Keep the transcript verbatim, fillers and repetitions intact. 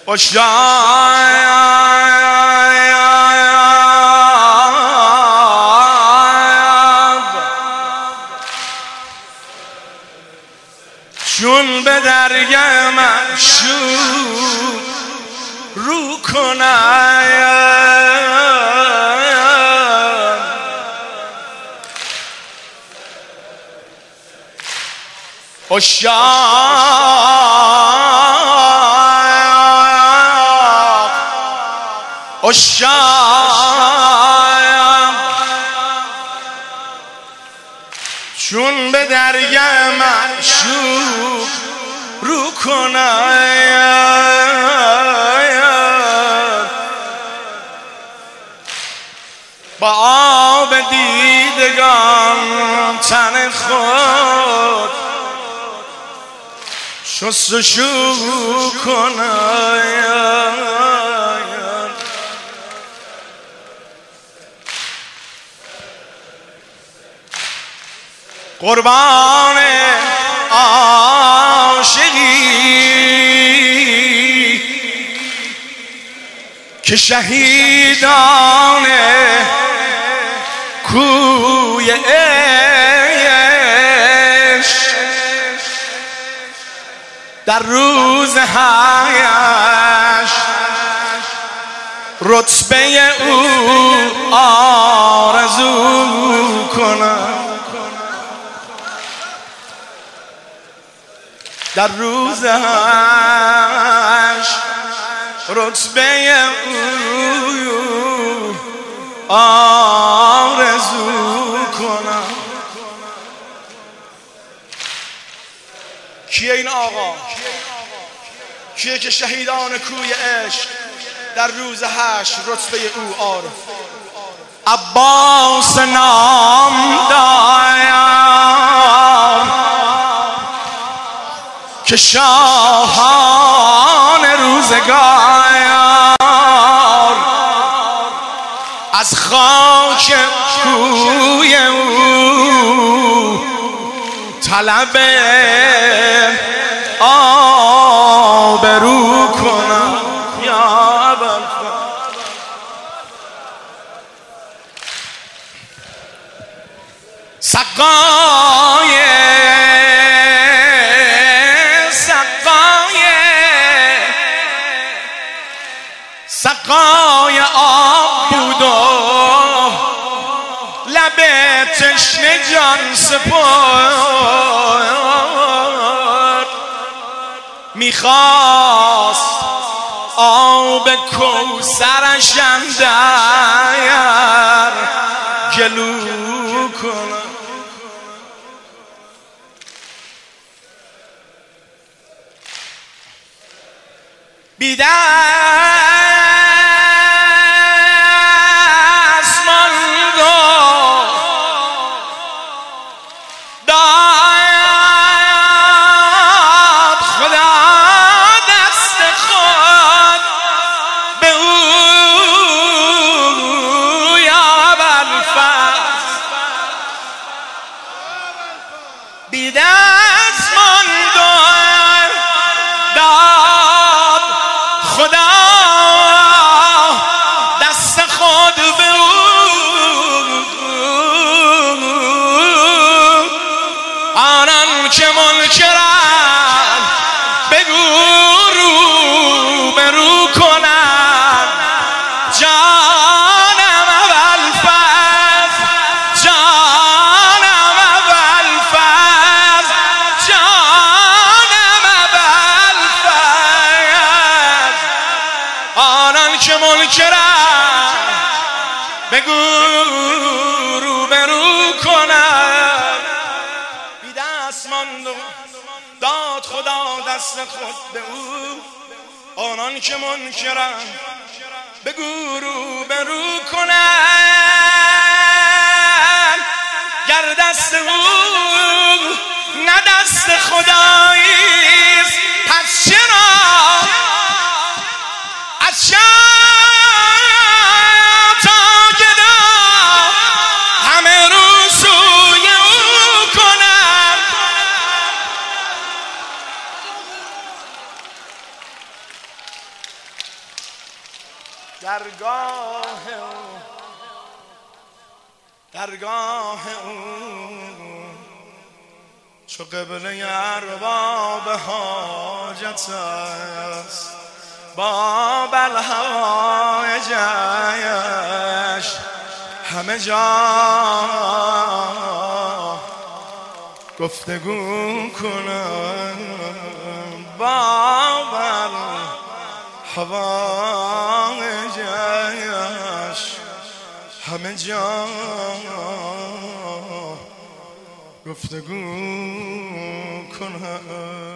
چون به درگه معشوق رو کنم عشاق عشاق چون به درگه معشوق رو کنم با آب دیدگان تن خود شستشو کنم قربان عاشقی که شهیدان کوی عشق در روز حشر رتبه او آرزو کنم در روز حشر رتبه او آرزو کنم. کیه این آقا؟ کیه که شهیدان کوی عشق در روز حشر رتبه او آرزو؟ عباس نام دارم که شاهان روزگار از خاک کوی او طلب آبرو کنم. یا ابوالفضل سقای سقای آب بود و لب تشنه جان سپرد میخواست آب کوثرش اندر گلو کنم. بیدر که منکرن بگو رو برو کنن جانم ابوالفضل جانم ابوالفضل جانم ابوالفضل آنان که منکرن بگو رو برو کنن. داد خدا دست خود به او آنان که منکرن بگو رو برو کنن. گر دست او نه دست خداییست پس چرا از درگاه او درگاه او چو قبله ارباب حاجت است با بلهایجش همه جا گفتگو کنم با بلهایجش همه جا گفتگو کنم.